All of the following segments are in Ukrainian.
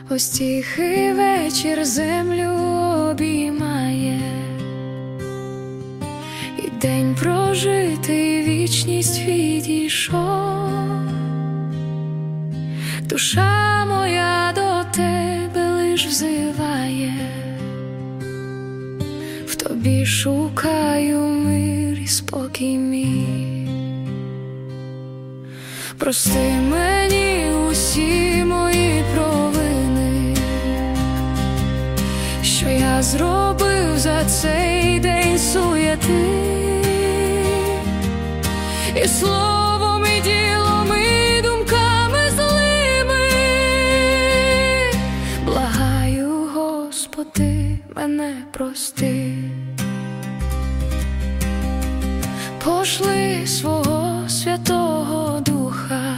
Ось тихий вечір землю обіймає, і день прожитий, вічність відійшов. Душа моя до тебе лиш взиває, в тобі шукаю мир і спокій мій. Прости мені усі мої провини, що я зробив за цей день суєти, і словом, і ділом, і думками злими. Благаю, Господи, мене прости. Пошли свого Святого Духа,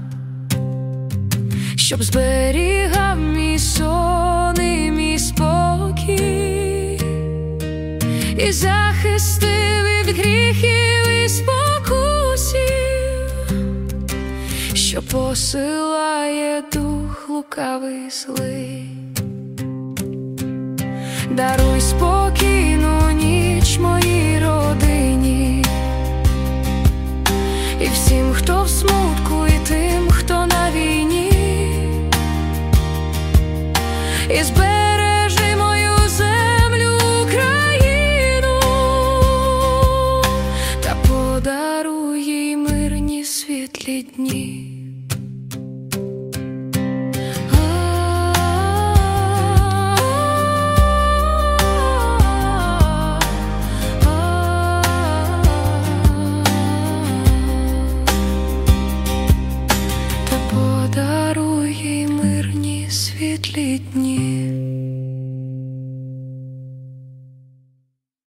щоб зберігав мій сон і мій спокій, і захистив від гріхів і спокусів, що посилає дух лукавий злий. Даруй спокійну ніч моїй родині, і всім, хто в смутку, і тим, хто на війні. І збережи мою землю, Україну, та подаруй їй мирні світлі дні. Та подаруй їй мирні світлі дні.